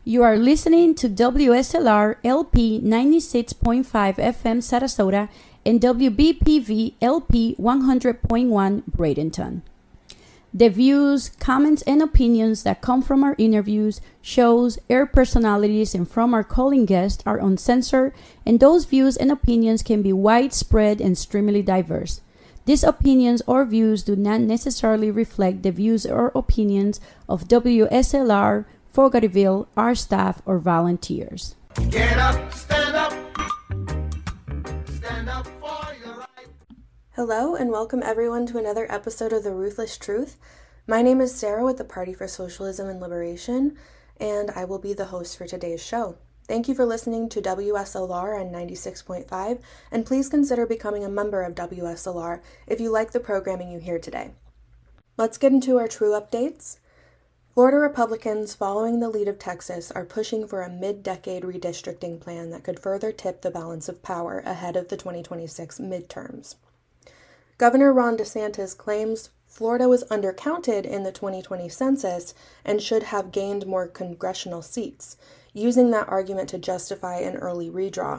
You are listening to WSLR LP 96.5 FM Sarasota and WBPV LP 100.1 Bradenton. The views, comments, and opinions that come from our interviews, shows, air personalities, and from our calling guests are uncensored, and those views and opinions can be widespread and extremely diverse. These opinions or views do not necessarily reflect the views or opinions of WSLR, Fogartyville, our staff, or volunteers. Get up, stand up. Stand up for your right. Hello and welcome everyone to another episode of The Ruthless Truth. My name is Sarah with the Party for Socialism and Liberation, and I will be the host for today's show. Thank you for listening to WSLR on 96.5, and please consider becoming a member of WSLR if you like the programming you hear today. Let's get into our true updates. Florida Republicans, following the lead of Texas, are pushing for a mid-decade redistricting plan that could further tip the balance of power ahead of the 2026 midterms. Governor Ron DeSantis claims Florida was undercounted in the 2020 census and should have gained more congressional seats, using that argument to justify an early redraw.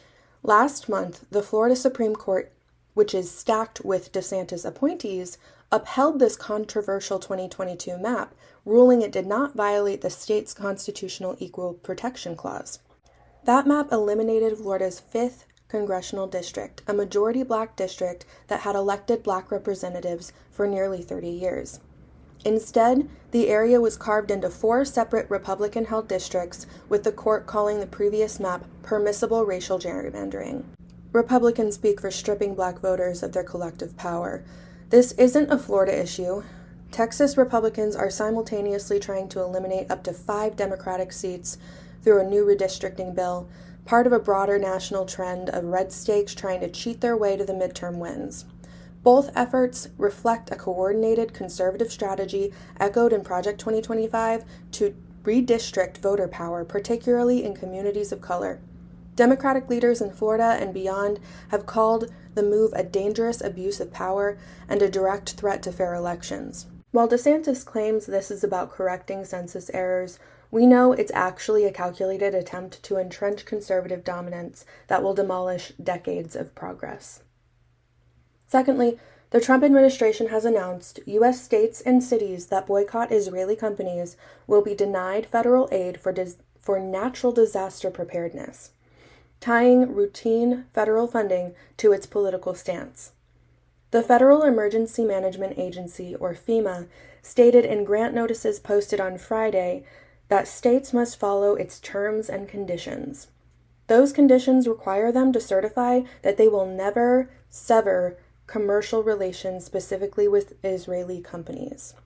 Last month, the Florida Supreme Court, which is stacked with DeSantis appointees, upheld this controversial 2022 map, ruling it did not violate the state's constitutional equal protection clause. That map eliminated Florida's 5th congressional district, a majority black district that had elected black representatives for nearly 30 years. Instead, the area was carved into 4 separate Republican-held districts, with the court calling the previous map permissible racial gerrymandering. Republicans speak for stripping black voters of their collective power. This isn't a Florida issue. Texas Republicans are simultaneously trying to eliminate up to 5 Democratic seats through a new redistricting bill, part of a broader national trend of red states trying to cheat their way to the midterm wins. Both efforts reflect a coordinated conservative strategy echoed in Project 2025 to redistrict voter power, particularly in communities of color. Democratic leaders in Florida and beyond have called the move a dangerous abuse of power and a direct threat to fair elections. While DeSantis claims this is about correcting census errors, we know it's actually a calculated attempt to entrench conservative dominance that will demolish decades of progress. Secondly, the Trump administration has announced U.S. states and cities that boycott Israeli companies will be denied federal aid for natural disaster preparedness, tying routine federal funding to its political stance. The Federal Emergency Management Agency, or FEMA, stated in grant notices posted on Friday that states must follow its terms and conditions. Those conditions require them to certify that they will never sever commercial relations specifically with Israeli companies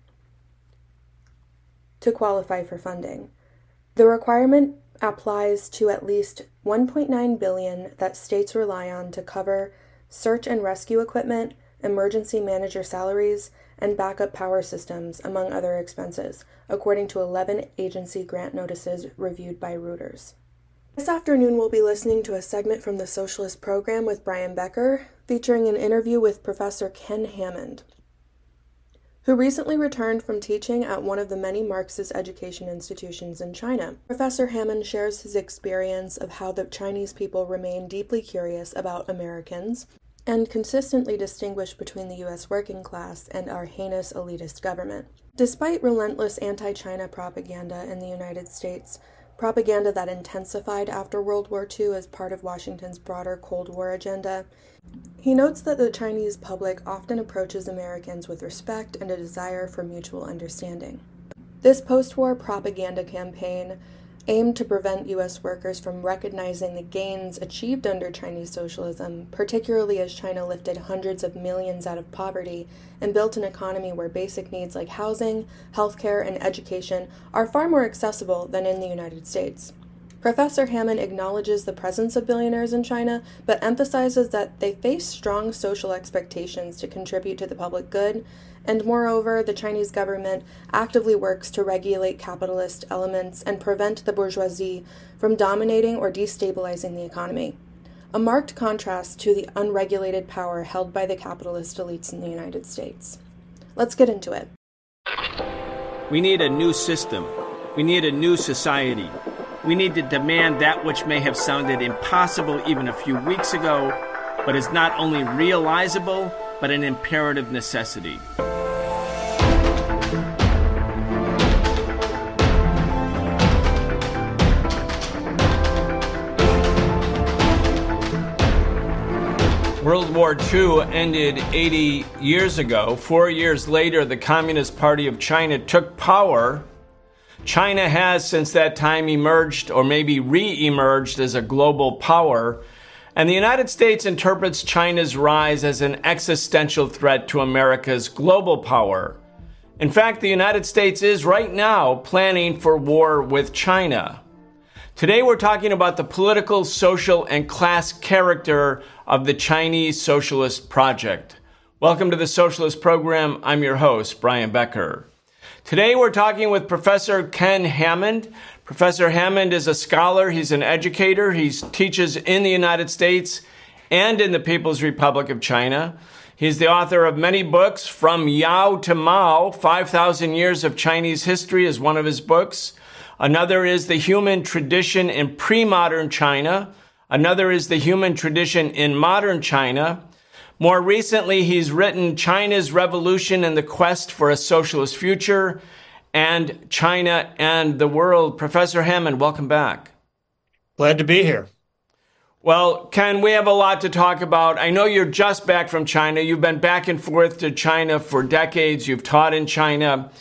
to qualify for funding. The requirement applies to at least $1.9 billion that states rely on to cover search and rescue equipment, emergency manager salaries, and backup power systems, among other expenses, according to 11 agency grant notices reviewed by Reuters. This afternoon, we'll be listening to a segment from the Socialist Program with Brian Becker, featuring an interview with Professor Ken Hammond, who recently returned from teaching at one of the many Marxist education institutions in China. Professor Hammond shares his experience of how the Chinese people remain deeply curious about Americans and consistently distinguish between the U.S. working class and our heinous elitist government. Despite relentless anti-China propaganda in the United States, propaganda that intensified after World War II as part of Washington's broader Cold War agenda, he notes that the Chinese public often approaches Americans with respect and a desire for mutual understanding. This post-war propaganda campaign aimed to prevent U.S. workers from recognizing the gains achieved under Chinese socialism, particularly as China lifted hundreds of millions out of poverty and built an economy where basic needs like housing, healthcare, and education are far more accessible than in the United States. Professor Hammond acknowledges the presence of billionaires in China, but emphasizes that they face strong social expectations to contribute to the public good, and moreover, the Chinese government actively works to regulate capitalist elements and prevent the bourgeoisie from dominating or destabilizing the economy. A marked contrast to the unregulated power held by the capitalist elites in the United States. Let's get into it. We need a new system. We need a new society. We need to demand that which may have sounded impossible even a few weeks ago, but is not only realizable, but an imperative necessity. World War II ended 80 years ago. 4 years later, the Communist Party of China took power. China has, since that time, emerged, or maybe re-emerged, as a global power. And the United States interprets China's rise as an existential threat to America's global power. In fact, the United States is right now planning for war with China. Today we're talking about the political, social, and class character of the Chinese Socialist Project. Welcome to the Socialist Program. I'm your host, Brian Becker. Today we're talking with Professor Ken Hammond. Professor Hammond is a scholar, he's an educator, he teaches in the United States and in the People's Republic of China. He's the author of many books. From Yao to Mao, 5,000 Years of Chinese History is one of his books. Another is The Human Tradition in Pre-Modern China. Another is The Human Tradition in Modern China. More recently, he's written China's Revolution and the Quest for a Socialist Future and China and the World. Professor Hammond, welcome back. Glad to be here. Well, Ken, we have a lot to talk about. I know you're just back from China. You've been back and forth to China for decades. You've taught in China.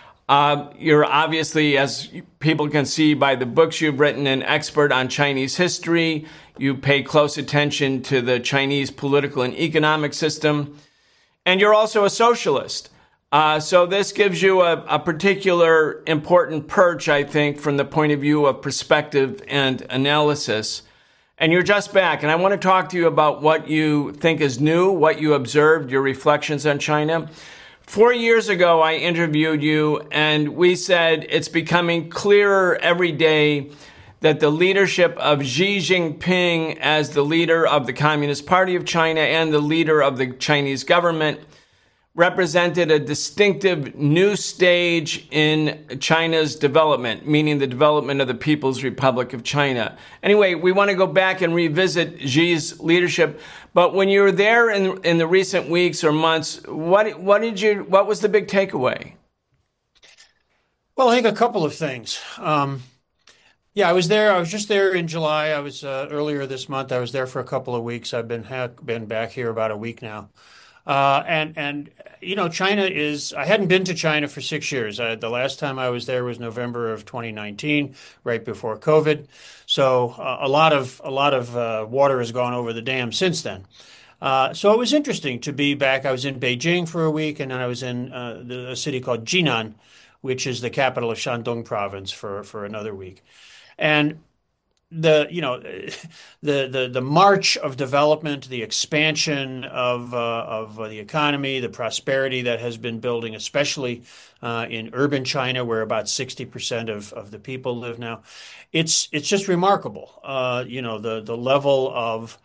You're obviously, as people can see by the books you've written, an expert on Chinese history. You pay close attention to the Chinese political and economic system. And you're also a socialist. So this gives you a particular important perch, I think, from the point of view of perspective and analysis. And you're just back. And I want to talk to you about what you think is new, what you observed, your reflections on China. 4 years ago, I interviewed you, and we said it's becoming clearer every day that the leadership of Xi Jinping as the leader of the Communist Party of China and the leader of the Chinese government represented a distinctive new stage in China's development, meaning the development of the People's Republic of China. Anyway, we want to go back and revisit Xi's leadership. But when you were there in the recent weeks or months, what was the big takeaway? Well, I think a couple of things. I was there. I was just there in July. I was earlier this month. I was there for a couple of weeks. I've been back here about a week now. And you know, China is, I hadn't been to China for 6 years. The last time I was there was November of 2019, right before COVID. So a lot of water has gone over the dam since then. So it was interesting to be back. I was in Beijing for a week, and then I was in a city called Jinan, which is the capital of Shandong province, for another week. And the march of development, the expansion of the economy, the prosperity that has been building, especially in urban China, where about 60% of the people live now, it's just remarkable. The level of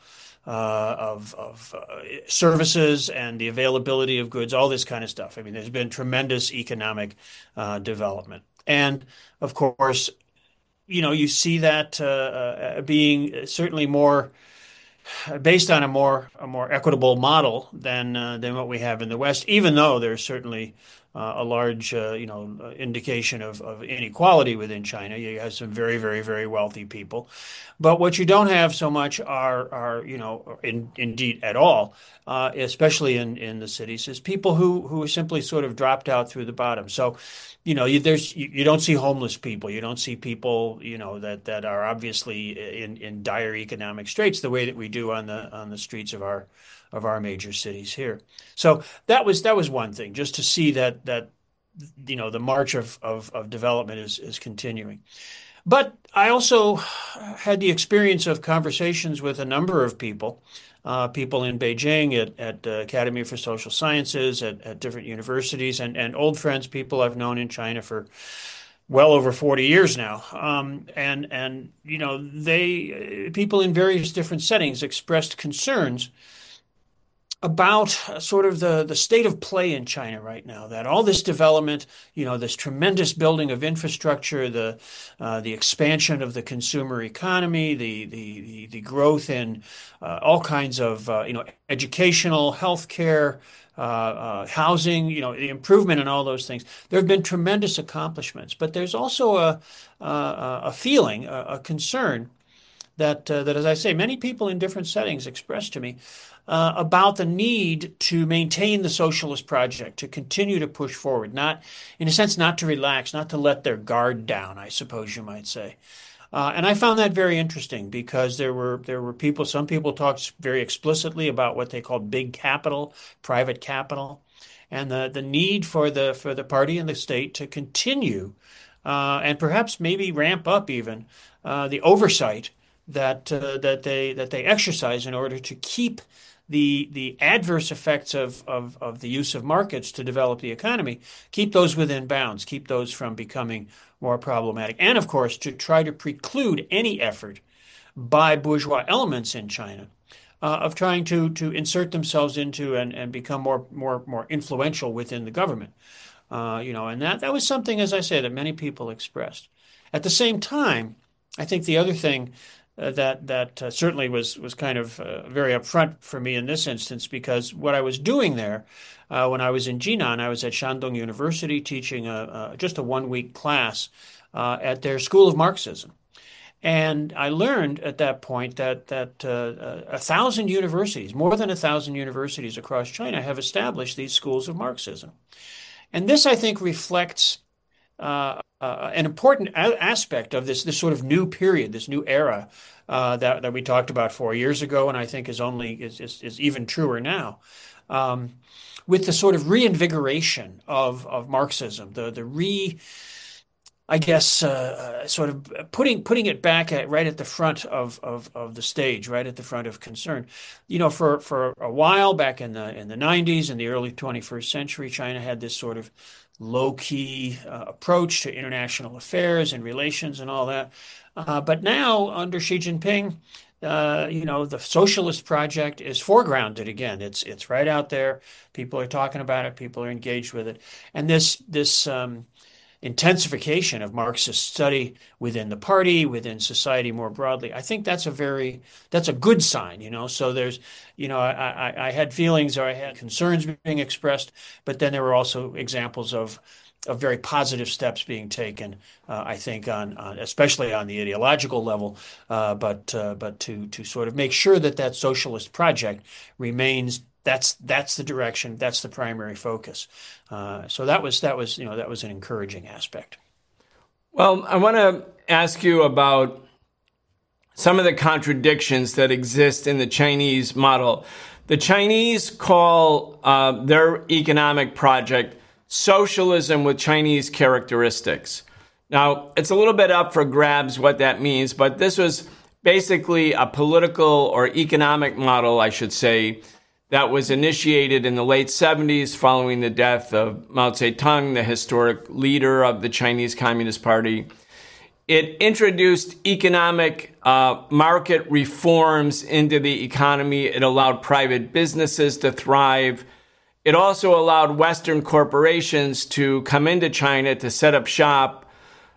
services and the availability of goods, all this kind of stuff. I mean, there's been tremendous economic development, and of course, you see that being certainly more based on a more equitable model than what we have in the West. Even though there's certainly a large indication of inequality within China, you have some very, very, very wealthy people, but what you don't have so much are indeed at all, especially in the cities, is people who simply sort of dropped out through the bottom. So. You don't see homeless people. You don't see people, that are obviously in dire economic straits the way that we do on the streets of our major cities here. So that was one thing, just to see that the march of development is continuing. But I also had the experience of conversations with a number of people in Beijing at Academy for Social Sciences, at different universities, and old friends, people I've known in China for well over 40 years now. People in various different settings expressed concerns about sort of the state of play in China right now, that all this development, this tremendous building of infrastructure, the expansion of the consumer economy, the growth in all kinds of educational, healthcare, housing, the improvement in all those things. There have been tremendous accomplishments, but there's also a feeling, a concern that, as I say, many people in different settings expressed to me about the need to maintain the socialist project, to continue to push forward, not, in a sense, not to relax, not to let their guard down, I suppose you might say. And I found that very interesting because there were people, some people talked very explicitly about what they called big capital, private capital, and the need for the party and the state to continue and perhaps maybe ramp up even the oversight that they exercise in order to keep the adverse effects of the use of markets to develop the economy, keep those within bounds, keep those from becoming more problematic. And of course, to try to preclude any effort by bourgeois elements in China of trying to insert themselves into and become more influential within the government. And that was something, as I say, that many people expressed. At the same time, I think the other thing that certainly was kind of very upfront for me in this instance, because what I was doing there when I was in Jinan, I was at Shandong University teaching just a 1-week class at their School of Marxism. And I learned at that point that 1,000 universities, more than 1,000 universities across China have established these schools of Marxism. And this, I think, reflects an important aspect of this sort of new period, this new era that we talked about 4 years ago, and I think is even truer now, with the sort of reinvigoration of Marxism, sort of putting it back right at the front of the stage, right at the front of concern. For a while back in the 90s and the early 21st century, China had this sort of low-key approach to international affairs and relations and all that. But now, under Xi Jinping, the socialist project is foregrounded again. It's right out there. People are talking about it. People are engaged with it. And this intensification of Marxist study within the party, within society more broadly, I think that's a good sign, So there's, I had feelings or I had concerns being expressed, but then there were also examples of very positive steps being taken, I think, on especially on the ideological level, but to sort of make sure that socialist project remains. That's the direction. That's the primary focus. So that was an encouraging aspect. Well, I want to ask you about some of the contradictions that exist in the Chinese model. The Chinese call their economic project socialism with Chinese characteristics. Now, it's a little bit up for grabs what that means, but this was basically a political or economic model, I should say, that was initiated in the late 70s following the death of Mao Zedong, the historic leader of the Chinese Communist Party. It introduced economic market reforms into the economy. It allowed private businesses to thrive. It also allowed Western corporations to come into China to set up shop,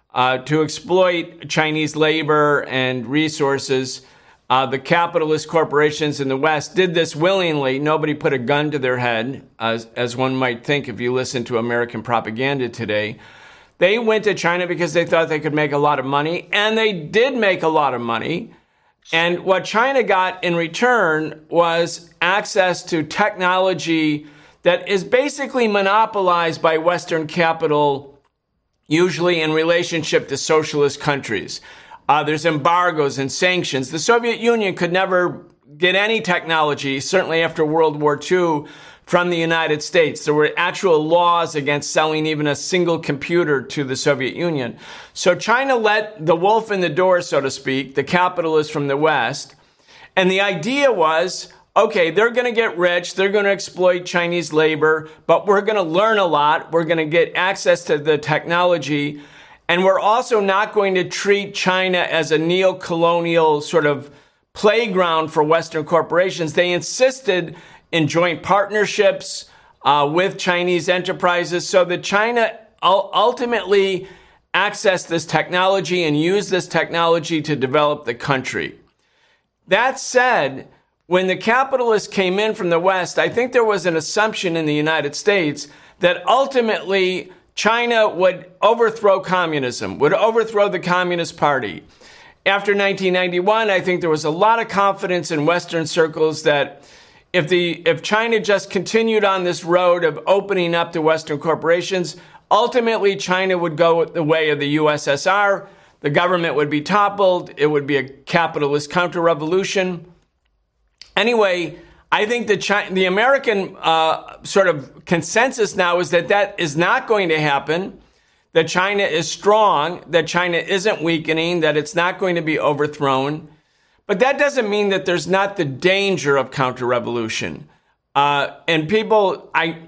to exploit Chinese labor and resources. The capitalist corporations in the West did this willingly. Nobody put a gun to their head, as one might think if you listen to American propaganda today. They went to China because they thought they could make a lot of money, and they did make a lot of money. And what China got in return was access to technology that is basically monopolized by Western capital, usually in relationship to socialist countries. There's embargoes and sanctions. The Soviet Union could never get any technology, certainly after World War II, from the United States. There were actual laws against selling even a single computer to the Soviet Union. So China let the wolf in the door, so to speak, the capitalists from the West. And the idea was, okay, they're going to get rich, they're going to exploit Chinese labor, but we're going to learn a lot, we're going to get access to the technology, and we're also not going to treat China as a neo-colonial sort of playground for Western corporations. They insisted in joint partnerships with Chinese enterprises so that China ultimately access this technology and use this technology to develop the country. That said, when the capitalists came in from the West, I think there was an assumption in the United States that ultimately China would overthrow communism, would overthrow the Communist Party. After 1991, I think there was a lot of confidence in Western circles that if China just continued on this road of opening up to Western corporations, ultimately China would go the way of the USSR. The government would be toppled. It would be a capitalist counter-revolution. Anyway, I think the American sort of consensus now is that that is not going to happen, that China is strong, that China isn't weakening, that it's not going to be overthrown. But that doesn't mean that there's not the danger of counter-revolution. And people,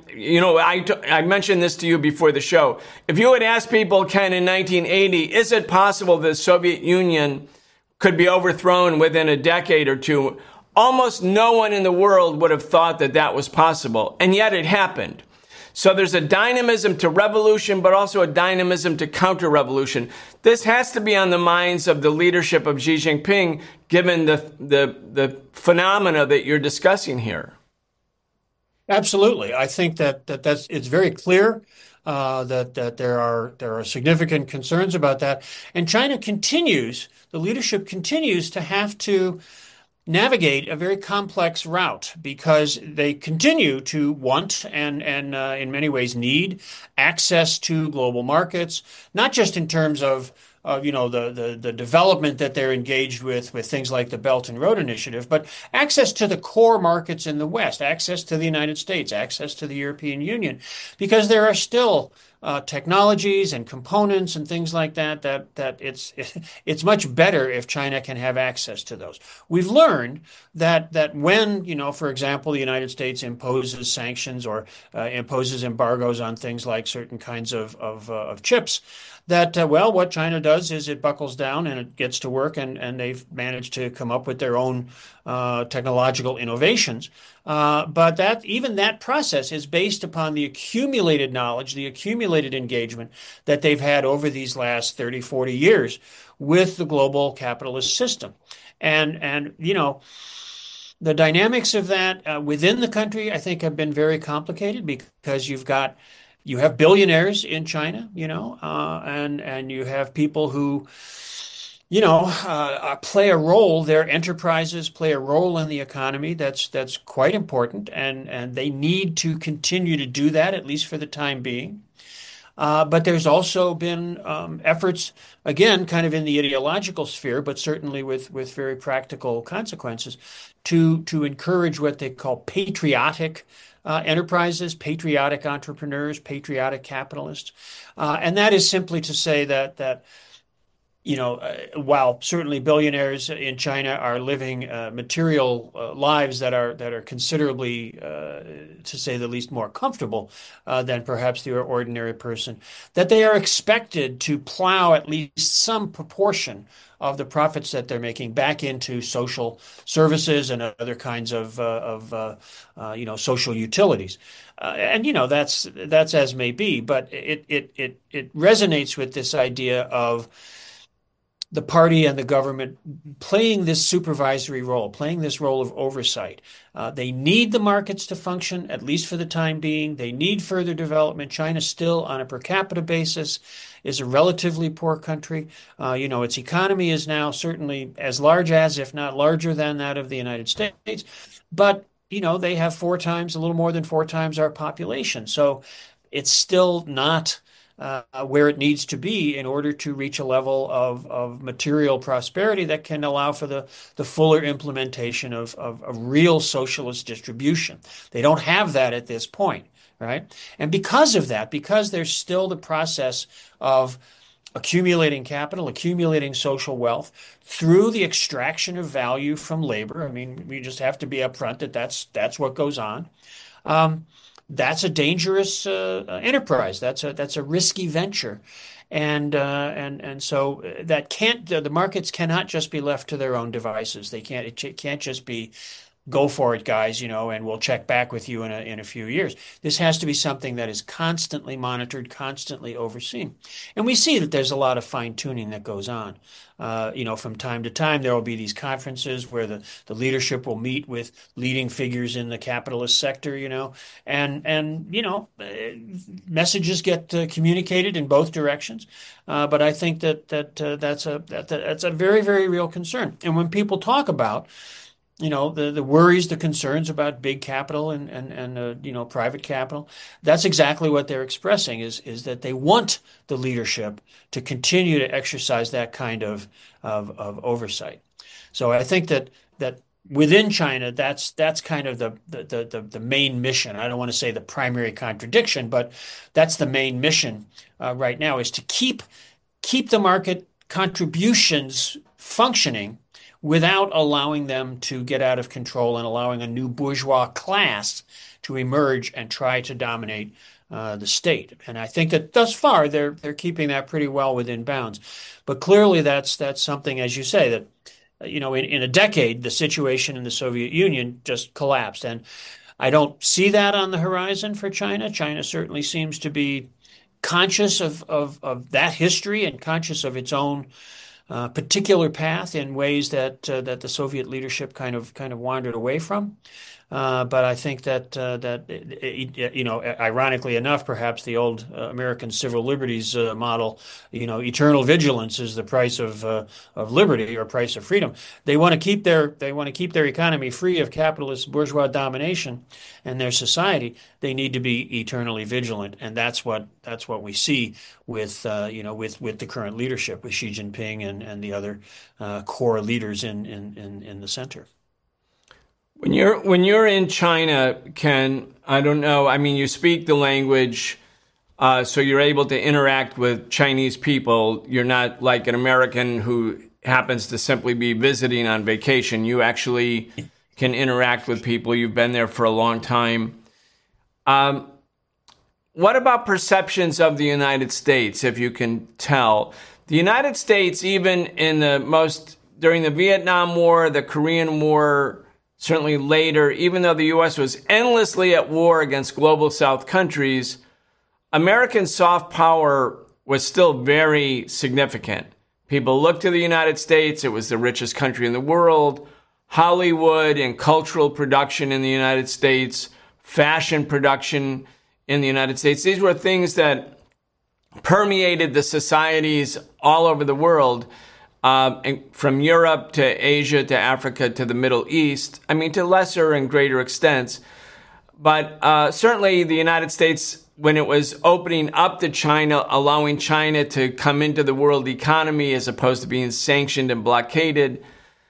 I mentioned this to you before the show. If you had asked people, Ken, in 1980, is it possible the Soviet Union could be overthrown within a decade or two? Almost no one in the world would have thought that that was possible. And yet it happened. So there's a dynamism to revolution, but also a dynamism to counter-revolution. This has to be on the minds of the leadership of Xi Jinping, given the phenomena that you're discussing here. Absolutely. I think that's it's very clear that there are significant concerns about that. And China continues, the leadership continues to have to navigate a very complex route because they continue to want and in many ways need access to global markets, not just in terms of the development that they're engaged with things like the Belt and Road Initiative, but access to the core markets in the West, access to the United States, access to the European Union, because there are still technologies and components and things like that it's much better if China can have access to those. We've learned that when, for example, the United States imposes sanctions or imposes embargoes on things like certain kinds of chips, that, what China does is it buckles down and it gets to work, and they've managed to come up with their own technological innovations. But even that process is based upon the accumulated knowledge, the accumulated engagement that they've had over these last 30, 40 years with the global capitalist system. And the dynamics of that within the country, I think, have been very complicated because you have billionaires in China, and you have people who, play a role. Their enterprises play a role in the economy that's quite important, and they need to continue to do that, at least for the time being. But there's also been efforts, again, kind of in the ideological sphere, but certainly with very practical consequences, to encourage what they call patriotic enterprises, patriotic entrepreneurs, patriotic capitalists. And that is simply to say that while certainly billionaires in China are living material lives that are considerably, to say the least, more comfortable than perhaps the ordinary person, that they are expected to plow at least some proportion of the profits that they're making back into social services and other kinds of social utilities. And that's as may be, but it resonates with this idea of the party and the government playing this supervisory role, playing this role of oversight. They need the markets to function, at least for the time being. They need further development. China still, on a per capita basis, is a relatively poor country. Its economy is now certainly as large as, if not larger than, that of the United States. But, they have a little more than 4 times our population. So it's still not where it needs to be in order to reach a level of material prosperity that can allow for the fuller implementation of real socialist distribution. They don't have that at this point, right? And because of that, because there's still the process of accumulating capital, accumulating social wealth through the extraction of value from labor. I mean, we just have to be upfront that that's what goes on. That's a dangerous enterprise. That's a risky venture, and so the markets cannot just be left to their own devices. It can't just be go for it, guys, and we'll check back with you in a few years. This has to be something that is constantly monitored, constantly overseen. And we see that there's a lot of fine tuning that goes on. From time to time, there will be these conferences where the leadership will meet with leading figures in the capitalist sector, and messages get communicated in both directions. But I think that's a very, very real concern. And when people talk about the worries, the concerns about big capital and private capital, that's exactly what they're expressing is that they want the leadership to continue to exercise that kind of oversight. So I think that within China, that's kind of the main mission. I don't want to say the primary contradiction, but that's the main mission right now, is to keep the market contributions functioning without allowing them to get out of control and allowing a new bourgeois class to emerge and try to dominate the state. And I think that thus far they're keeping that pretty well within bounds. But clearly that's something, as you say, that in a decade the situation in the Soviet Union just collapsed. And I don't see that on the horizon for China. China certainly seems to be conscious of that history and conscious of its own particular path in ways that the Soviet leadership kind of wandered away from. But I think that ironically enough, perhaps the old American civil liberties model, eternal vigilance is the price of liberty or price of freedom. They want to keep their economy free of capitalist bourgeois domination and their society. They need to be eternally vigilant, and that's what we see with the current leadership, with Xi Jinping and the other core leaders in the center. When you're in China, Ken, I don't know. I mean, you speak the language, so you're able to interact with Chinese people. You're not like an American who happens to simply be visiting on vacation. You actually can interact with people. You've been there for a long time. What about perceptions of the United States, if you can tell? The United States, even during the Vietnam War, the Korean War, certainly later, even though the U.S. was endlessly at war against global South countries, American soft power was still very significant. People looked to the United States. It was the richest country in the world. Hollywood and cultural production in the United States, fashion production in the United States. These were things that permeated the societies all over the world. From Europe to Asia to Africa to the Middle East, I mean, to lesser and greater extents. But certainly the United States, when it was opening up to China, allowing China to come into the world economy as opposed to being sanctioned and blockaded,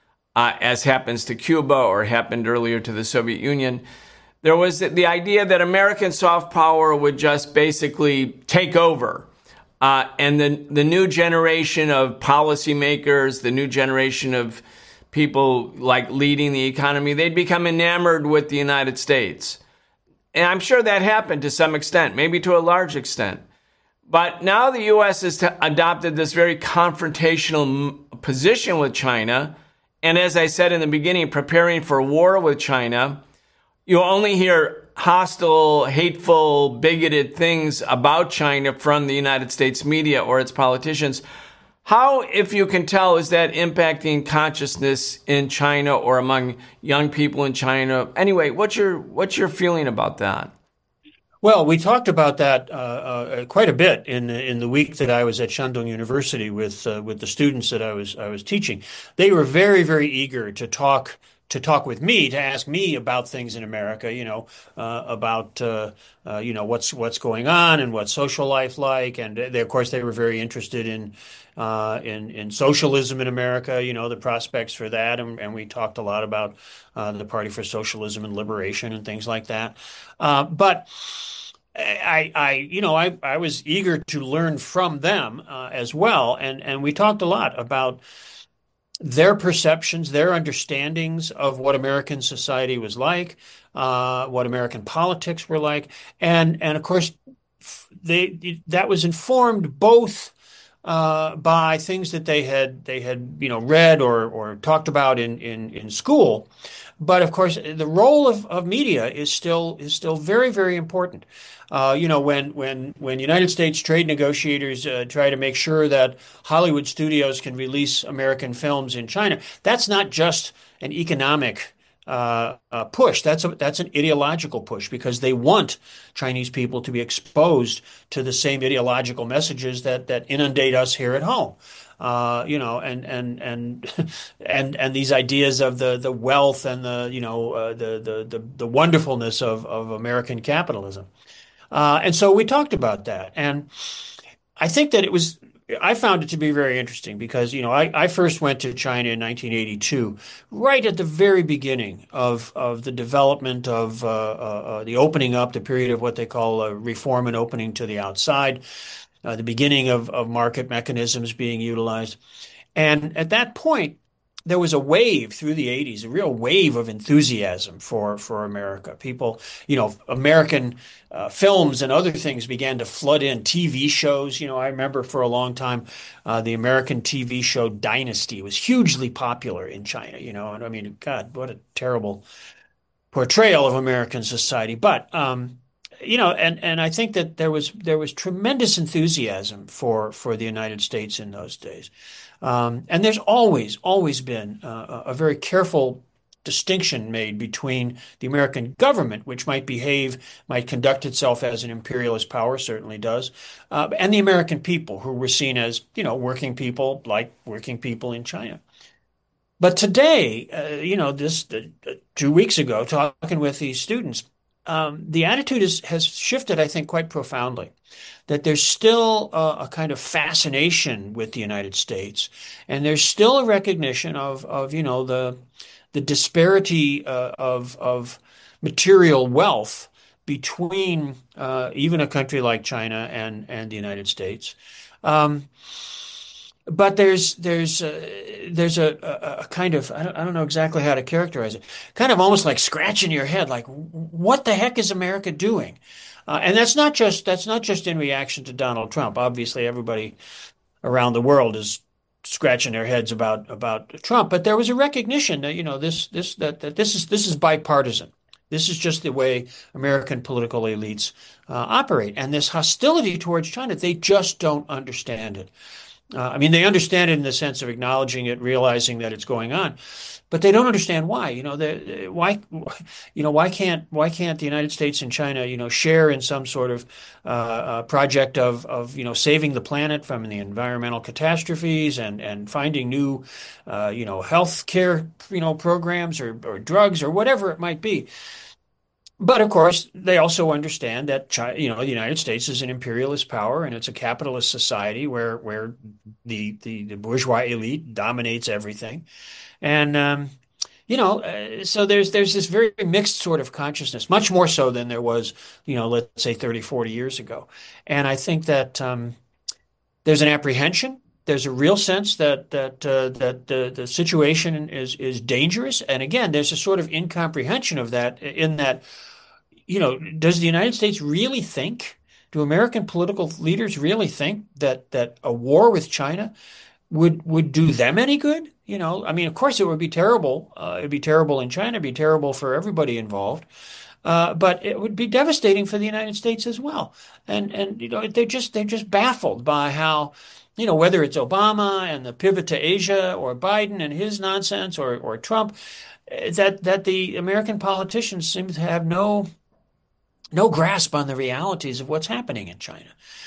as happens to Cuba or happened earlier to the Soviet Union, there was the idea that American soft power would just basically take over. And the new generation of policymakers, the new generation of people like leading the economy, they'd become enamored with the United States. And I'm sure that happened to some extent, maybe to a large extent. But now the U.S. has adopted this very confrontational position with China. And as I said in the beginning, preparing for war with China. You only hear hostile, hateful, bigoted things about China from the United States media or its politicians. How, if you can tell, is that impacting consciousness in China or among young people in China? Anyway, what's your feeling about that? Well, we talked about that quite a bit in the week that I was at Shandong University with the students that I was teaching. They were very, very eager to talk with me, to ask me about things in America, about what's going on and what's social life like, and of course they were very interested in socialism in America, the prospects for that, and we talked a lot about the Party for Socialism and Liberation and things like that. But I was eager to learn from them as well, and we talked a lot about their perceptions, their understandings of what American society was like, what American politics were like, and of course that was informed both by things that they had read or talked about in school. But of course, the role of media is still very, very important. When United States trade negotiators try to make sure that Hollywood studios can release American films in China, that's not just an economic push. That's an ideological push because they want Chinese people to be exposed to the same ideological messages that inundate us here at home. And these ideas of the wealth and the wonderfulness of American capitalism. And so we talked about that. And I think that I found it to be very interesting because, I first went to China in 1982, right at the very beginning of the development of the opening up, the period of what they call reform and opening to the outside, the beginning of market mechanisms being utilized. And at that point, there was a wave through the 80s, a real wave of enthusiasm for America. People, American films and other things began to flood in. TV shows, I remember for a long time, the American TV show Dynasty was hugely popular in China, and I mean, God, what a terrible portrayal of American society. But, and I think that there was tremendous enthusiasm for the United States in those days. And there's always been a very careful distinction made between the American government, which might conduct itself as an imperialist power, certainly does, and the American people, who were seen as, working people, like working people in China. But today, 2 weeks ago, talking with these students, the attitude has shifted, I think, quite profoundly. That there's still a kind of fascination with the United States, and there's still a recognition of the disparity of material wealth between even a country like China and the United States. But there's a kind of, I don't know exactly how to characterize it, kind of almost like scratching your head, like what the heck is America doing? And that's not just in reaction to Donald Trump. Obviously, everybody around the world is scratching their heads about Trump, but there was a recognition that this is bipartisan. This is just the way American political elites operate, and this hostility towards China, they just don't understand it. I mean, they understand it in the sense of acknowledging it, realizing that it's going on, but they don't understand why. Why can't the United States and China, share in some sort of project of saving the planet from the environmental catastrophes and finding new, health care, programs or drugs or whatever it might be. But of course, they also understand that China, the United States is an imperialist power and it's a capitalist society where the bourgeois elite dominates everything, and so there's this very mixed sort of consciousness, much more so than there was, let's say 30, 40 years ago, and I think that there's an apprehension. There's a real sense that the situation is dangerous, and again, there's a sort of incomprehension of that. In that, does the United States really think? Do American political leaders really think that a war with China would do them any good? I mean, of course, it would be terrible. It'd be terrible in China. It'd be terrible for everybody involved. But it would be devastating for the United States as well. And they're just baffled by how, whether it's Obama and the pivot to Asia or Biden and his nonsense or Trump, that the American politicians seem to have no grasp on the realities of what's happening in China.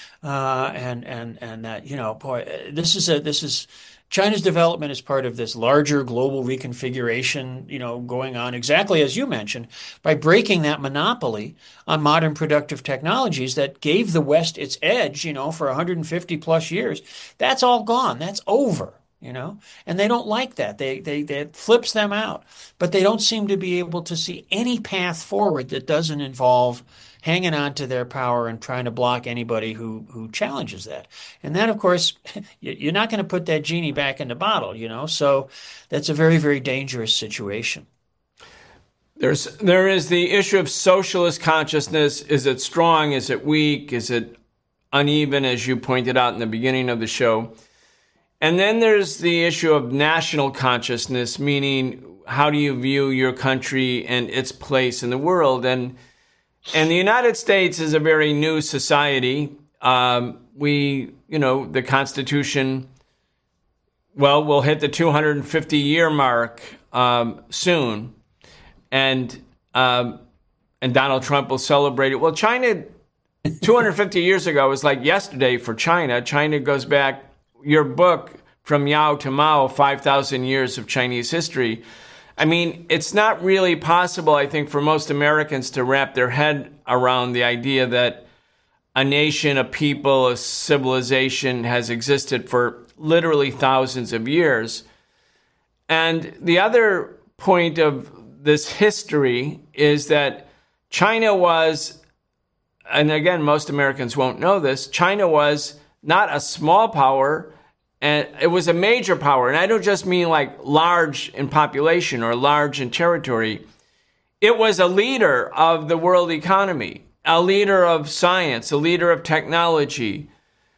And that, boy, this is China's development is part of this larger global reconfiguration, going on exactly as you mentioned, by breaking that monopoly on modern productive technologies that gave the West its edge, for 150 plus years. That's all gone. That's over, and they don't like that. They flips them out, but they don't seem to be able to see any path forward that doesn't involve hanging on to their power and trying to block anybody who challenges that. And that, of course, you're not going to put that genie back in the bottle, so that's a very, very dangerous situation. There is the issue of socialist consciousness. Is it strong? Is it weak? Is it uneven, as you pointed out in the beginning of the show. And then there's the issue of national consciousness, meaning how do you view your country and its place in the world? And the United States is a very new society. The Constitution, we'll hit the 250-year mark soon, and Donald Trump will celebrate it. Well, China, 250 years ago was like yesterday for China. China goes back, your book, From Yao to Mao, 5,000 years of Chinese history. I mean, it's not really possible, I think, for most Americans to wrap their head around the idea that a nation, a people, a civilization has existed for literally thousands of years. And the other point of this history is that China was, and again, most Americans won't know this, China was not a small power, and it was a major power. And I don't just mean like large in population or large in territory. It was a leader of the world economy, a leader of science, a leader of technology.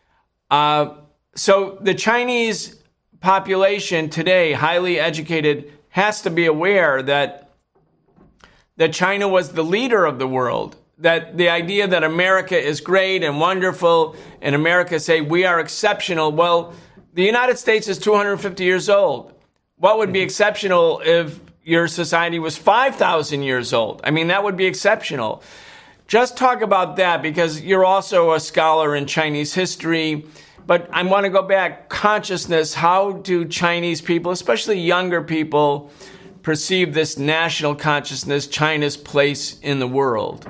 So the Chinese population today, highly educated, has to be aware that China was the leader of the world. That the idea that America is great and wonderful, and America say we are exceptional. Well, the United States is 250 years old. What would be exceptional if your society was 5,000 years old? I mean, that would be exceptional. Just talk about that, because you're also a scholar in Chinese history. But I want to go back, consciousness. How do Chinese people, especially younger people, perceive this national consciousness, China's place in the world?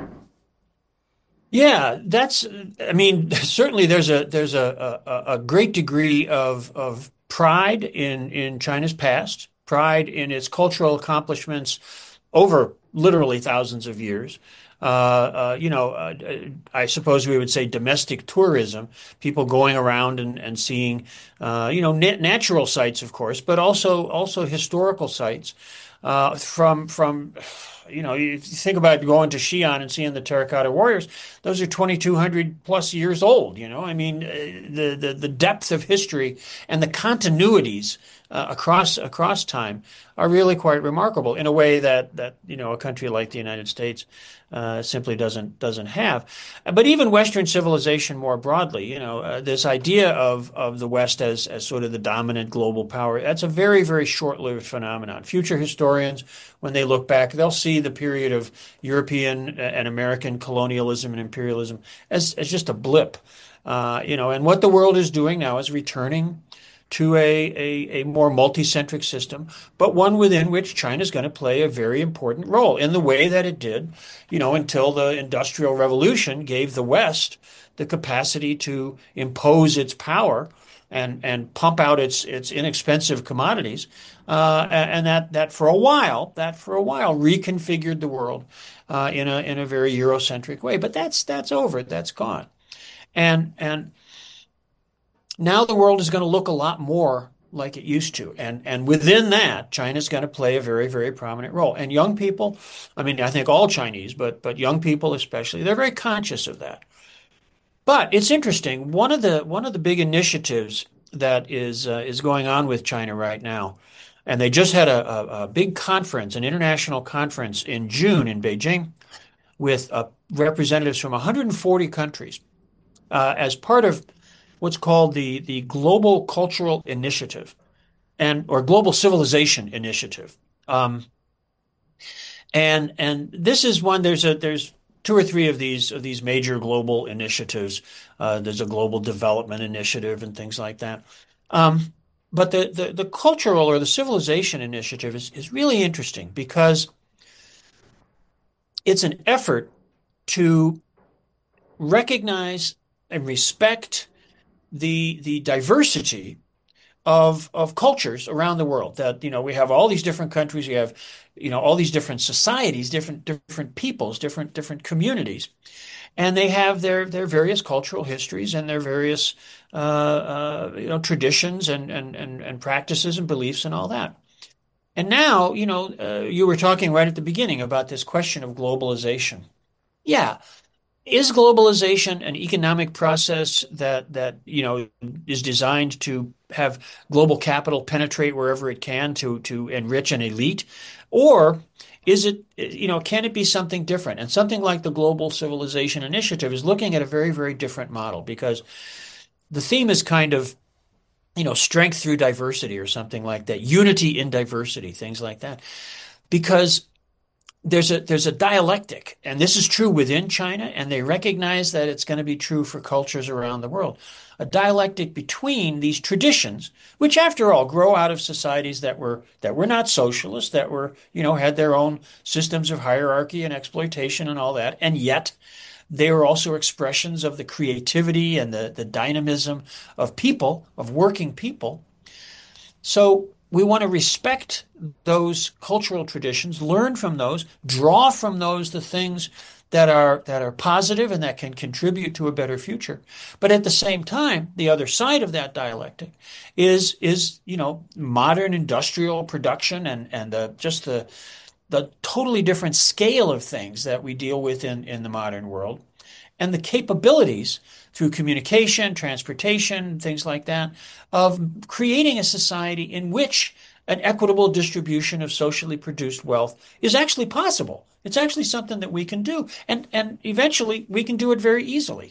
Yeah, certainly there's a great degree of pride in China's past, pride in its cultural accomplishments over literally thousands of years. I suppose we would say domestic tourism, people going around and seeing, natural sites, of course, but also historical sites. You think about going to Xi'an and seeing the terracotta warriors; those are 2,200 plus years old. I mean, the depth of history and the continuities across time are really quite remarkable in a way that a country like the United States simply doesn't have. But even Western civilization more broadly, this idea of the West as sort of the dominant global power, that's a very, very short-lived phenomenon. Future historians, when they look back, they'll see the period of European and American colonialism and imperialism as just a blip. And what the world is doing now is returning to a more multi-centric system, but one within which China is going to play a very important role in the way that it did, until the Industrial Revolution gave the West the capacity to impose its power and pump out its inexpensive commodities, and that for a while reconfigured the world in a very Eurocentric way. But that's over. That's gone, and now the world is going to look a lot more like it used to. And within that, China's going to play a very, very prominent role. And young people, I mean, I think all Chinese, but young people especially, they're very conscious of that. But it's interesting. One of the big initiatives that is going on with China right now, and they just had a big conference, an international conference in June in Beijing with representatives from 140 countries as part of what's called the Global Cultural Initiative or Global Civilization Initiative. And this is one, there's two or three of these major global initiatives. There's a Global Development Initiative and things like that. But the Cultural or the Civilization Initiative is really interesting because it's an effort to recognize and respect the diversity of cultures around the world. That we have all these different countries, we have all these different societies, different peoples, different communities, and they have their various cultural histories and their various traditions and practices and beliefs and all that. And now you were talking right at the beginning about this question of globalization. Yeah. is globalization an economic process that is designed to have global capital penetrate wherever it can to enrich an elite? Or is it, can it be something different? And something like the Global Civilization Initiative is looking at a very, very different model, because the theme is kind of, strength through diversity or something like that, unity in diversity, things like that. Because there's a dialectic, and this is true within China, and they recognize that it's going to be true for cultures around the world. A dialectic between these traditions, which after all grow out of societies that were not socialist, that were, had their own systems of hierarchy and exploitation and all that, and yet they were also expressions of the creativity and the dynamism of people, of working people. So we want to respect those cultural traditions, learn from those, draw from those the things that are positive and that can contribute to a better future. But at the same time, the other side of that dialectic is modern industrial production and the totally different scale of things that we deal with in the modern world, and the capabilities through communication, transportation, things like that, of creating a society in which an equitable distribution of socially produced wealth is actually possible. It's actually something that we can do. And eventually we can do it very easily,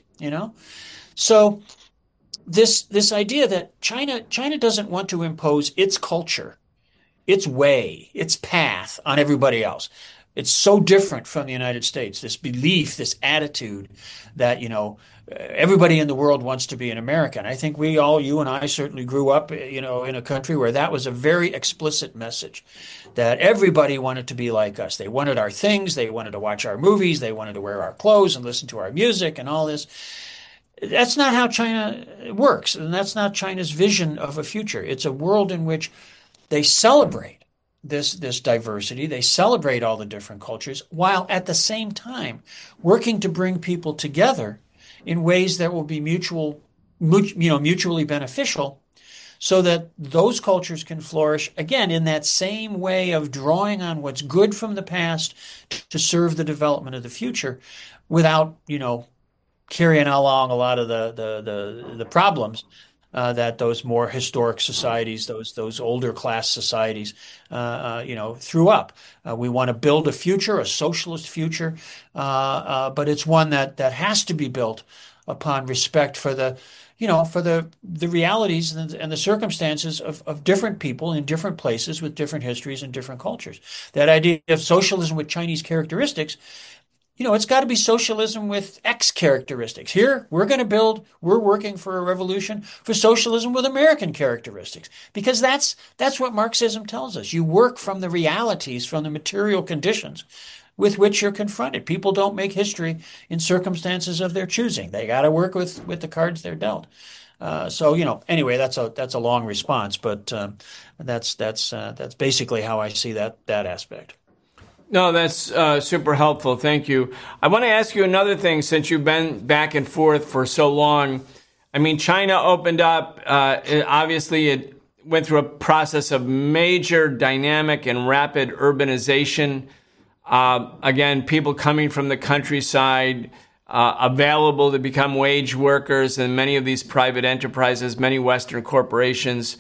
So this idea that China doesn't want to impose its culture, its way, its path on everybody else. It's so different from the United States, this belief, this attitude that, everybody in the world wants to be an American. I think you and I certainly grew up, in a country where that was a very explicit message, that everybody wanted to be like us. They wanted our things. They wanted to watch our movies. They wanted to wear our clothes and listen to our music and all this. That's not how China works. And that's not China's vision of a future. It's a world in which they celebrate this diversity. They celebrate all the different cultures, while at the same time working to bring people together in ways that will be mutually beneficial, so that those cultures can flourish again in that same way of drawing on what's good from the past to serve the development of the future, without carrying along a lot of the problems that those more historic societies, those older class societies, threw up. We want to build a future, a socialist future, but it's one that has to be built upon respect for the realities and the circumstances of different people in different places with different histories and different cultures. That idea of socialism with Chinese characteristics, it's got to be socialism with X characteristics. Here, we're working for a revolution for socialism with American characteristics, because that's what Marxism tells us. You work from the realities, from the material conditions with which you're confronted. People don't make history in circumstances of their choosing. They got to work with the cards they're dealt. Anyway, that's a long response, but that's basically how I see that aspect. No, that's super helpful. Thank you. I want to ask you another thing, since you've been back and forth for so long. I mean, China opened up. Obviously, it went through a process of major dynamic and rapid urbanization. Again, people coming from the countryside, available to become wage workers in many of these private enterprises, many Western corporations.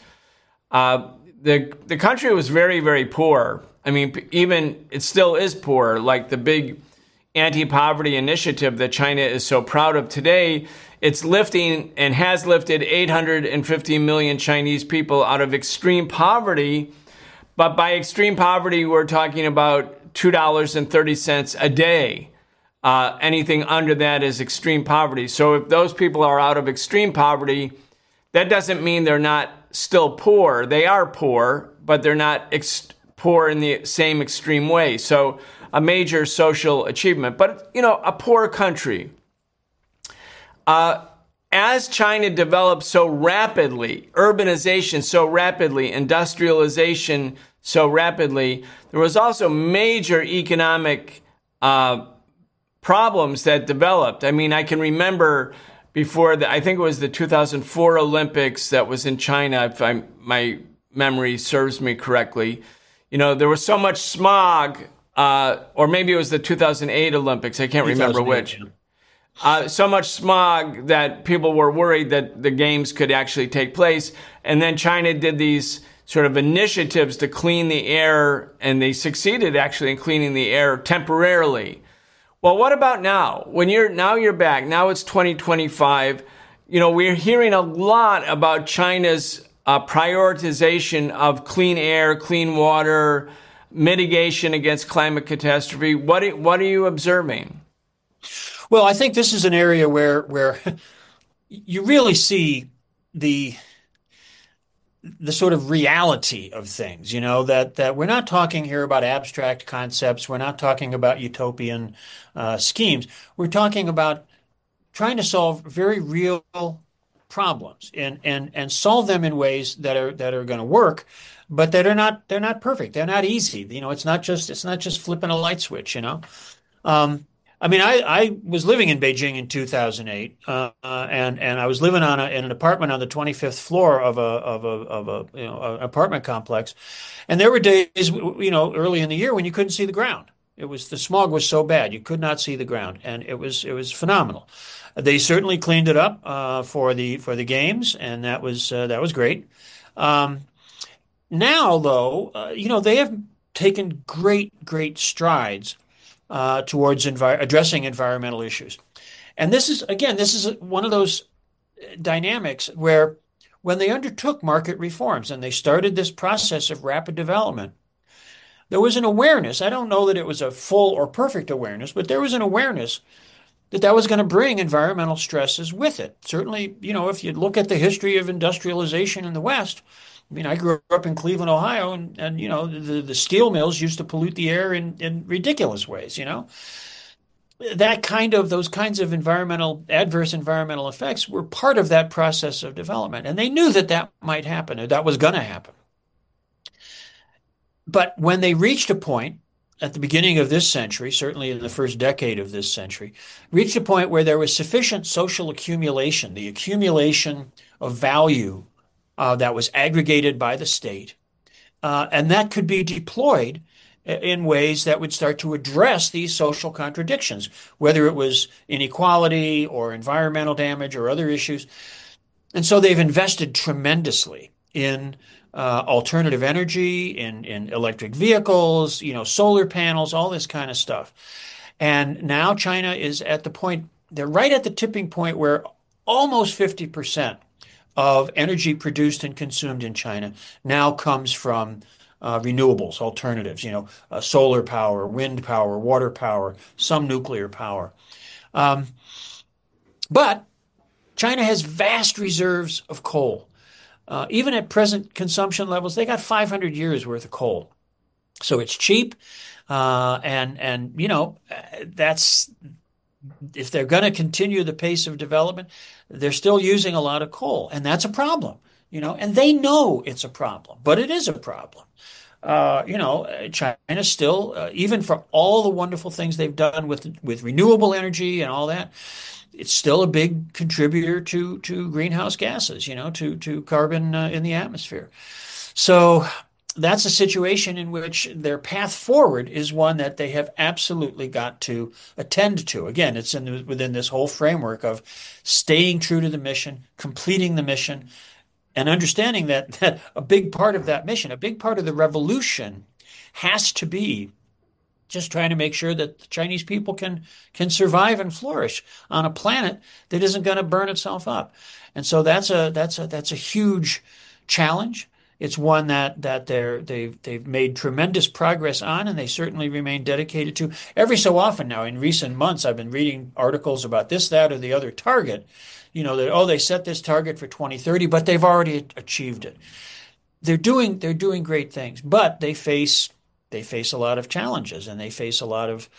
The country was very, very poor. I mean, even it still is poor. Like the big anti-poverty initiative that China is so proud of today, it's lifting and has lifted 850 million Chinese people out of extreme poverty. But by extreme poverty, we're talking about $2.30 a day. Anything under that is extreme poverty. So if those people are out of extreme poverty, that doesn't mean they're not still poor. They are poor, but they're not poor in the same extreme way. So a major social achievement, but a poor country. As China developed so rapidly, urbanization so rapidly, industrialization so rapidly, there was also major economic problems that developed. I mean, I can remember before I think it was the 2004 Olympics that was in China, if my memory serves me correctly. There was so much smog, or maybe it was the 2008 Olympics. I can't remember which. So much smog that people were worried that the games could actually take place. And then China did these sort of initiatives to clean the air, and they succeeded actually in cleaning the air temporarily. Well, what about now? You're back. Now it's 2025. We're hearing a lot about China's prioritization of clean air, clean water, mitigation against climate catastrophe. What are you observing? Well, I think this is an area where you really see the sort of reality of things, that we're not talking here about abstract concepts. We're not talking about utopian schemes. We're talking about trying to solve very real problems and solve them in ways that are going to work, but that they're not perfect. They're not easy. It's not just flipping a light switch. I was living in Beijing in 2008, and I was living in an apartment on the 25th floor of a apartment complex, and there were days, early in the year when you couldn't see the ground. The smog was so bad you could not see the ground, and it was phenomenal. They certainly cleaned it up for the games, and that was great. Now, though, they have taken great strides towards addressing environmental issues. And this is one of those dynamics where when they undertook market reforms and they started this process of rapid development, there was an awareness. I don't know that it was a full or perfect awareness, but there was an awareness that was going to bring environmental stresses with it. Certainly, if you look at the history of industrialization in the West, I grew up in Cleveland, Ohio, and the steel mills used to pollute the air in ridiculous ways. Those kinds of adverse environmental effects were part of that process of development, and they knew that might happen, or that was going to happen. But when they reached a point at the beginning of this century, certainly in the first decade of this century, reached a point where there was sufficient social accumulation, the accumulation of value that was aggregated by the state, and that could be deployed in ways that would start to address these social contradictions, whether it was inequality or environmental damage or other issues. And so they've invested tremendously in alternative energy, in electric vehicles, solar panels, all this kind of stuff. And now China is at the point, they're right at the tipping point where almost 50% of energy produced and consumed in China now comes from renewables, alternatives, solar power, wind power, water power, some nuclear power. But China has vast reserves of coal. Even at present consumption levels, they got 500 years worth of coal. So it's cheap. That's, if they're going to continue the pace of development, they're still using a lot of coal, and that's a problem, and they know it's a problem, but it is a problem. China still, even for all the wonderful things they've done with renewable energy and all that, it's still a big contributor to greenhouse gases, to carbon in the atmosphere. So that's a situation in which their path forward is one that they have absolutely got to attend to. Again, it's within this whole framework of staying true to the mission, completing the mission, and understanding that a big part of that mission, a big part of the revolution has to be just trying to make sure that the Chinese people can survive and flourish on a planet that isn't going to burn itself up. And so that's a huge challenge. It's one that they've made tremendous progress on, and they certainly remain dedicated to. Every so often now, in recent months, I've been reading articles about this, that, or the other target. They set this target for 2030, but they've already achieved it. They're doing great things, but they face a lot of challenges, and they face a lot of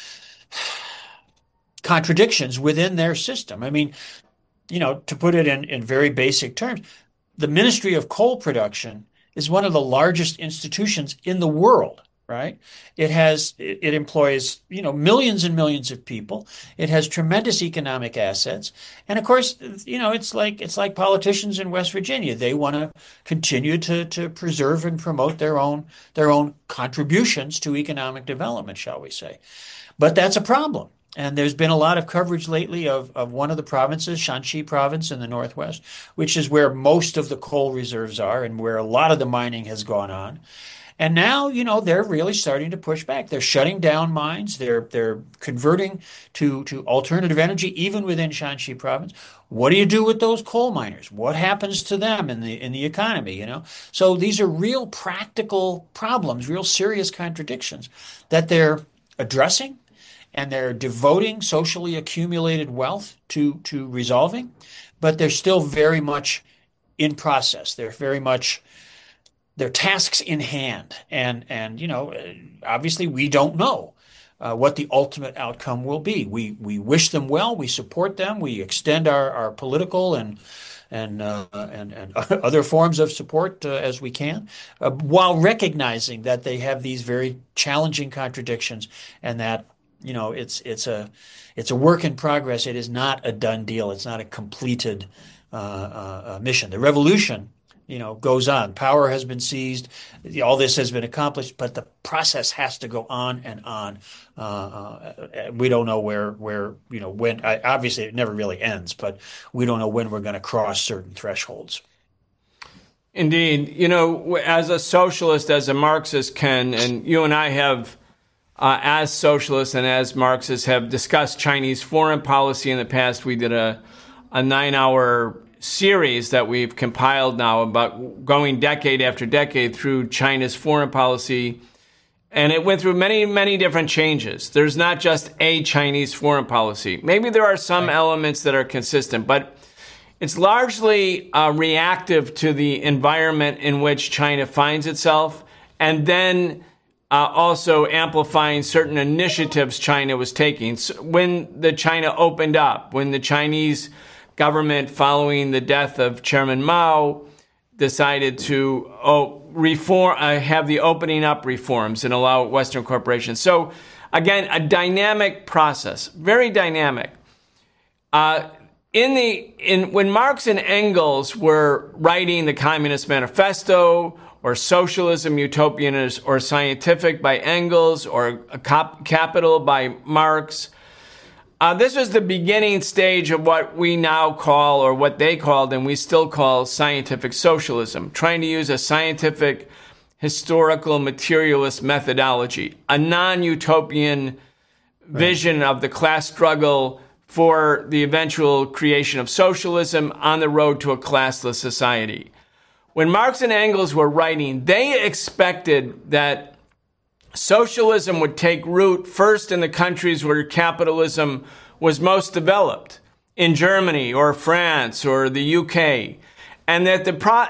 contradictions within their system. To put it in very basic terms, the Ministry of Coal Production is one of the largest institutions in the world, right? It employs, millions and millions of people. It has tremendous economic assets. And of course, it's like politicians in West Virginia. They want to continue to preserve and promote their own contributions to economic development, shall we say. But that's a problem. And there's been a lot of coverage lately of one of the provinces, Shanxi province in the northwest, which is where most of the coal reserves are and where a lot of the mining has gone on. And now, they're really starting to push back. They're shutting down mines. They're converting to alternative energy, even within Shanxi province. What do you do with those coal miners? What happens to them in the economy, So these are real practical problems, real serious contradictions that they're addressing, and they're devoting socially accumulated wealth to resolving, but they're still very much in process. They're tasks in hand, and obviously we don't know what the ultimate outcome will be. We wish them well, we support them, we extend our political and other forms of support as we can, while recognizing that they have these very challenging contradictions, and that it's a work in progress. It is not a done deal. It's not a completed mission. The revolution goes on. Power has been seized. All this has been accomplished, but the process has to go on and on. We don't know when. Obviously, it never really ends, but we don't know when we're going to cross certain thresholds. Indeed. As a socialist, as a Marxist, Ken, and you and I have, as socialists and as Marxists, have discussed Chinese foreign policy in the past. We did a 9-hour series that we've compiled now about going decade after decade through China's foreign policy. And it went through many, many different changes. There's not just a Chinese foreign policy. Maybe there are some elements that are consistent, but it's largely reactive to the environment in which China finds itself, and then also amplifying certain initiatives China was taking. So when the China opened up, when the Chinese government, following the death of Chairman Mao, decided to have the opening up reforms and allow Western corporations. So again, a dynamic process, very dynamic. When Marx and Engels were writing the Communist Manifesto, or Socialism, Utopian or Scientific by Engels, or Capital by Marx, this was the beginning stage of what we now call, or what they called and we still call, scientific socialism, trying to use a scientific, historical, materialist methodology, a non-utopian vision of the class struggle for the eventual creation of socialism on the road to a classless society. When Marx and Engels were writing, they expected that socialism would take root first in the countries where capitalism was most developed, in Germany or France or the UK, and that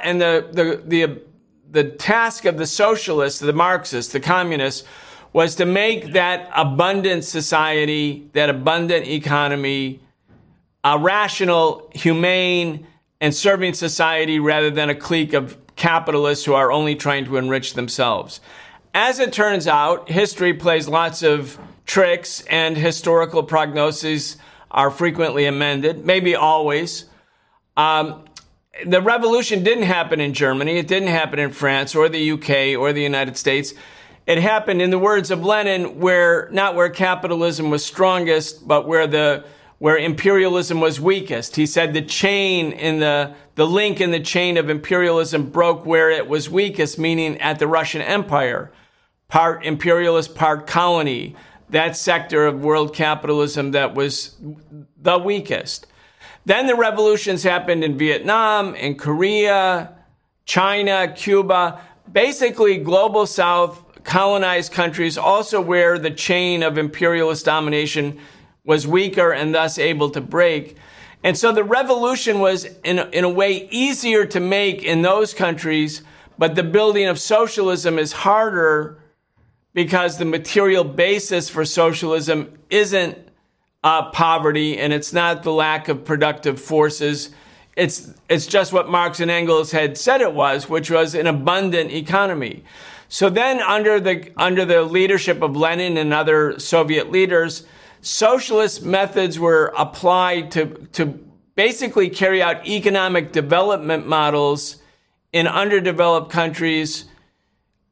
the task of the socialists, the Marxists, the communists, was to make that abundant society, that abundant economy, a rational, humane, and serving society rather than a clique of capitalists who are only trying to enrich themselves. As it turns out, history plays lots of tricks, and historical prognoses are frequently amended, maybe always. The revolution didn't happen in Germany. It didn't happen in France or the UK or the United States. It happened, in the words of Lenin, not where capitalism was strongest, but where imperialism was weakest. He said the link in the chain of imperialism broke where it was weakest, meaning at the Russian Empire. Part imperialist, part colony, that sector of world capitalism that was the weakest. Then the revolutions happened in Vietnam, in Korea, China, Cuba, basically global South, colonized countries, also where the chain of imperialist domination was weaker and thus able to break. And so the revolution was, in a way, easier to make in those countries, but the building of socialism is harder, because the material basis for socialism isn't poverty, and it's not the lack of productive forces. It's just what Marx and Engels had said it was, which was an abundant economy. So then, under the leadership of Lenin and other Soviet leaders, socialist methods were applied to basically carry out economic development models in underdeveloped countries,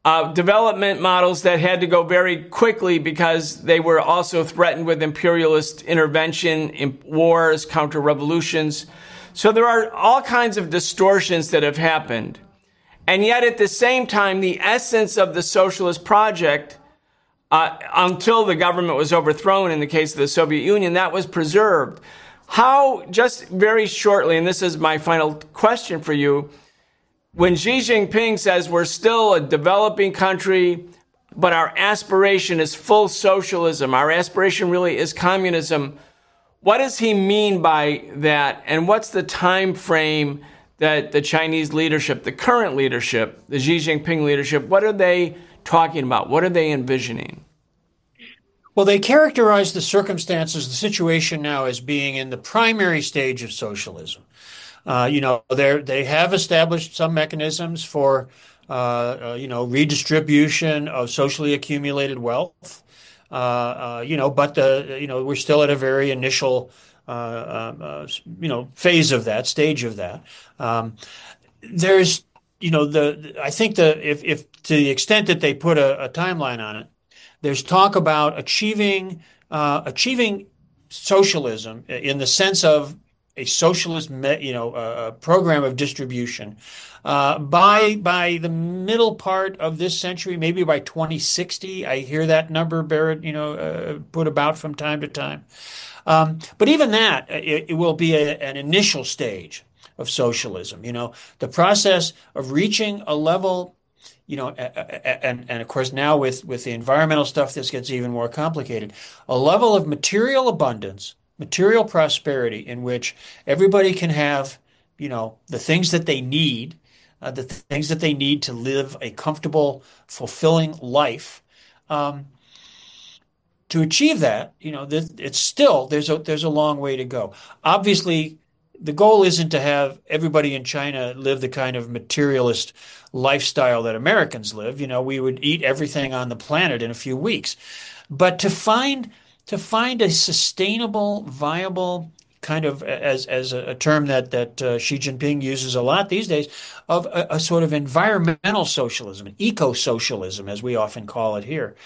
development models that had to go very quickly because they were also threatened with imperialist intervention, in wars, counter-revolutions. So there are all kinds of distortions that have happened. And yet at the same time, the essence of the socialist project, until the government was overthrown in the case of the Soviet Union, that was preserved. How, just very shortly, and this is my final question for you, when Xi Jinping says we're still a developing country, but our aspiration is full socialism, our aspiration really is communism, what does he mean by that? And what's the time frame that the Chinese leadership, the current leadership, the Xi Jinping leadership, what are they talking about? What are they envisioning? Well, they characterize the circumstances, the situation now, as being in the primary stage of socialism. They have established some mechanisms for, redistribution of socially accumulated wealth. But we're still at a very initial, phase of that, stage of that. I think if to the extent that they put a timeline on it, there's talk about achieving socialism in the sense of a socialist, program of distribution by the middle part of this century, maybe by 2060. I hear that number, Barrett, put about from time to time. But even that, it will be an initial stage of socialism. The process of reaching a level, and of course now with the environmental stuff, this gets even more complicated. A level of material abundance, material prosperity in which everybody can have, the things that they need, to live a comfortable, fulfilling life. To achieve that, it's still, there's a long way to go. Obviously, the goal isn't to have everybody in China live the kind of materialist lifestyle that Americans live. We would eat everything on the planet in a few weeks. But to find a sustainable, viable kind of, as a term that Xi Jinping uses a lot these days, of a sort of environmental socialism, eco-socialism, as we often call it here,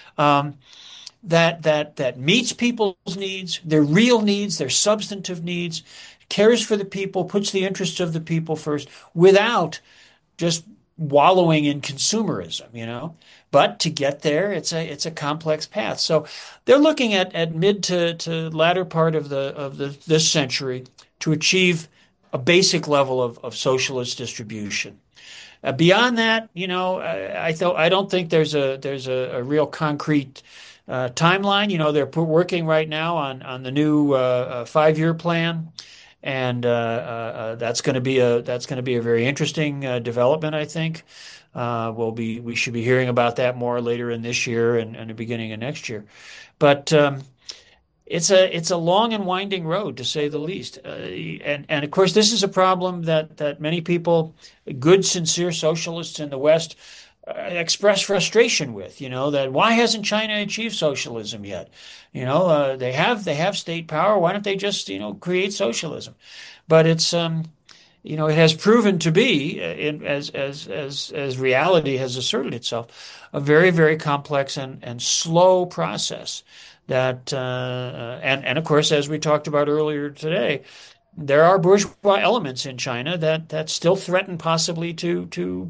that meets people's needs, their real needs, their substantive needs, cares for the people, puts the interests of the people first, without just wallowing in consumerism, But to get there, it's a complex path. So they're looking at mid to latter part of this century to achieve a basic level of socialist distribution. Beyond that, I don't think there's a real concrete timeline. They're working right now on the new 5-year plan. And that's going to be a very interesting development, I think. We should be hearing about that more later in this year and the beginning of next year. But it's a long and winding road, to say the least. And of course, this is a problem that many people, good, sincere socialists in the West, express frustration with, that why hasn't China achieved socialism yet? They have state power. Why don't they just, create socialism? But it's, it has proven to be, as reality has asserted itself, a very, very complex and slow process that, and of course, as we talked about earlier today, there are bourgeois elements in China that still threaten possibly to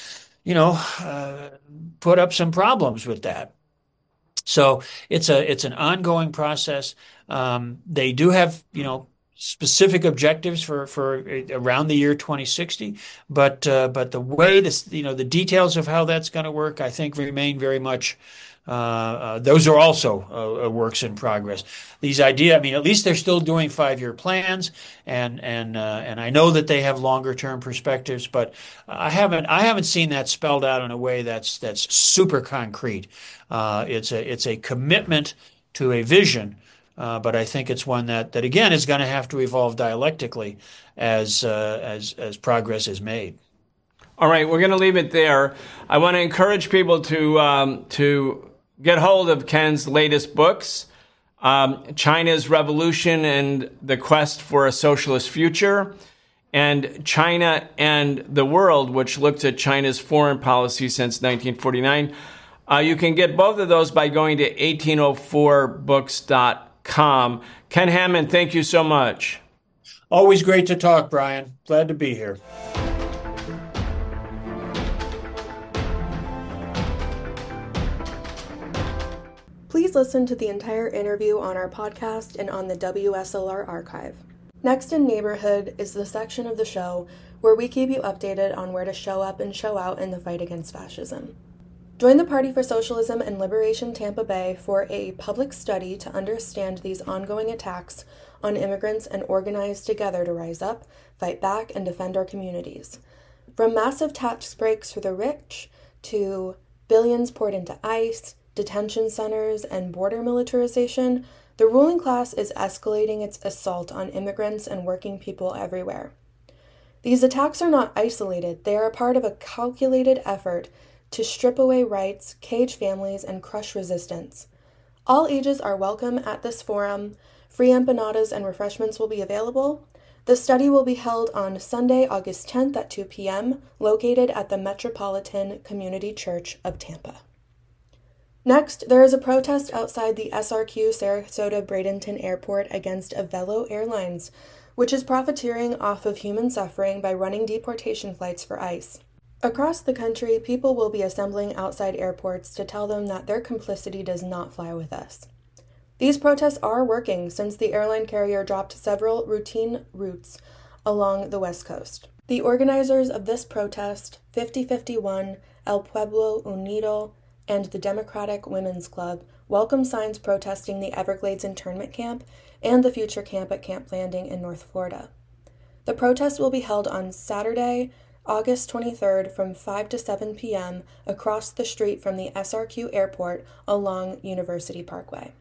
put up some problems with that. So it's an ongoing process. They do have, specific objectives for around the year 2060, but the way the details of how that's going to work, I think, remain very much. Those are also works in progress. These ideas, at least they're still doing 5-year plans, and I know that they have longer term perspectives, but I haven't seen that spelled out in a way that's super concrete. It's a commitment to a vision, but I think it's one that again is going to have to evolve dialectically as progress is made. All right, we're going to leave it there. I want to encourage people to get hold of Ken's latest books, China's Revolution and the Quest for a Socialist Future, and China and the World, which looks at China's foreign policy since 1949. You can get both of those by going to 1804books.com. Ken Hammond, thank you so much. Always great to talk, Brian. Glad to be here. Please listen to the entire interview on our podcast and on the WSLR archive. Next in Neighborhood is the section of the show where we keep you updated on where to show up and show out in the fight against fascism. Join the Party for Socialism and Liberation Tampa Bay for a public study to understand these ongoing attacks on immigrants and organize together to rise up, fight back, and defend our communities. From massive tax breaks for the rich to billions poured into ICE, detention centers, and border militarization, the ruling class is escalating its assault on immigrants and working people everywhere. These attacks are not isolated. They are a part of a calculated effort to strip away rights, cage families, and crush resistance. All ages are welcome at this forum. Free empanadas and refreshments will be available. The study will be held on Sunday, August 10th at 2 p.m., located at the Metropolitan Community Church of Tampa. Next, there is a protest outside the SRQ Sarasota Bradenton Airport against Avelo Airlines, which is profiteering off of human suffering by running deportation flights for ICE. Across the country, people will be assembling outside airports to tell them that their complicity does not fly with us. These protests are working since the airline carrier dropped several routine routes along the West Coast. The organizers of this protest, 5051, El Pueblo Unido, and the Democratic Women's Club, welcome signs protesting the Everglades internment camp and the future camp at Camp Landing in North Florida. The protest will be held on Saturday, August 23rd from 5 to 7 p.m. across the street from the SRQ airport along University Parkway.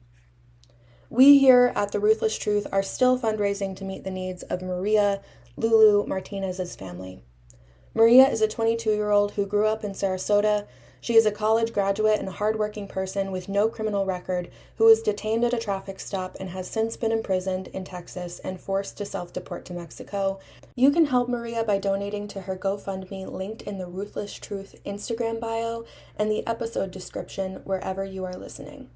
We here at The Ruthless Truth are still fundraising to meet the needs of Maria Lulu Martinez's family. Maria is a 22-year-old who grew up in Sarasota. She is a college graduate and a hardworking person with no criminal record who was detained at a traffic stop and has since been imprisoned in Texas and forced to self-deport to Mexico. You can help Maria by donating to her GoFundMe linked in the Ruthless Truth Instagram bio and the episode description wherever you are listening.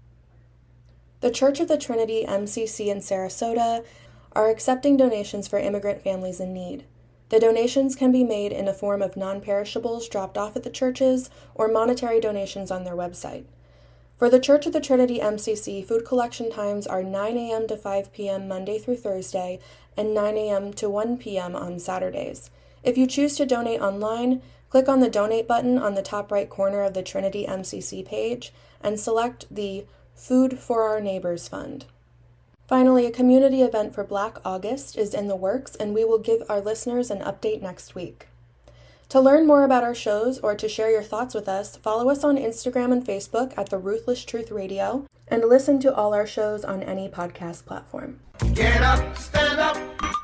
The Church of the Trinity MCC in Sarasota are accepting donations for immigrant families in need. The donations can be made in a form of non-perishables dropped off at the churches or monetary donations on their website. For the Church of the Trinity MCC, food collection times are 9 a.m. to 5 p.m. Monday through Thursday and 9 a.m. to 1 p.m. on Saturdays. If you choose to donate online, click on the donate button on the top right corner of the Trinity MCC page and select the Food for Our Neighbors Fund. Finally, a community event for Black August is in the works, and we will give our listeners an update next week. To learn more about our shows or to share your thoughts with us, follow us on Instagram and Facebook at The Ruthless Truth Radio, and listen to all our shows on any podcast platform. Get up, stand up.